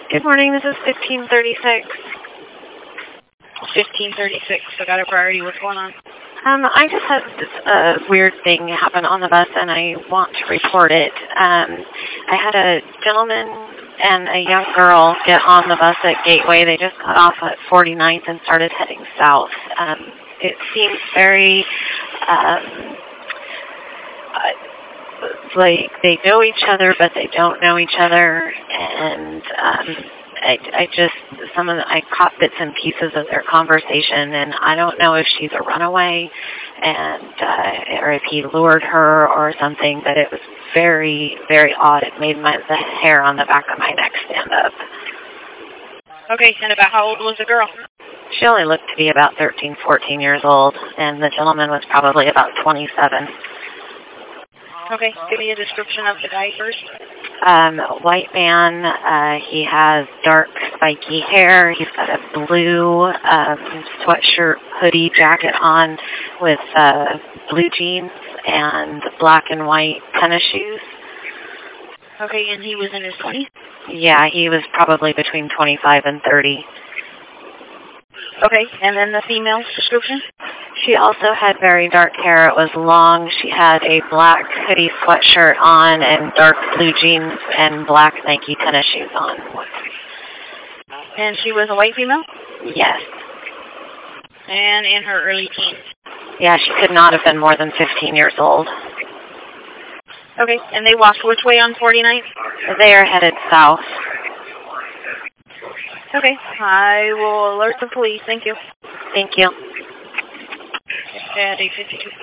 Good morning, this is 1536. 1536, I got a priority. What's going on? I just had this weird thing happen on the bus, and I want to report it. I had a gentleman and a young girl get on the bus at Gateway. They just got off at 49th and started heading south. It seems very like they know each other, but they don't know each other, and I caught bits and pieces of their conversation, and I don't know if she's a runaway, or if he lured her or something, but it was very, very odd. It made the hair on the back of my neck stand up. Okay, and about how old was the girl? She only looked to be about 13, 14 years old, and the gentleman was probably about 27. Okay, give me a description of the guy first. White man, he has dark spiky hair, he's got a blue sweatshirt, hoodie, jacket on with blue jeans and black and white tennis shoes. Okay, and he was in his 20s? Yeah, he was probably between 25 and 30. Okay, and then the female's description? She also had very dark hair. It was long. She had a black hoodie sweatshirt on and dark blue jeans and black Nike tennis shoes on. And she was a white female? Yes. And in her early teens? Yeah, she could not have been more than 15 years old. Okay, and they walked which way on 49th? They are headed south. Okay, I will alert the police. Thank you. Thank you. At 8:52.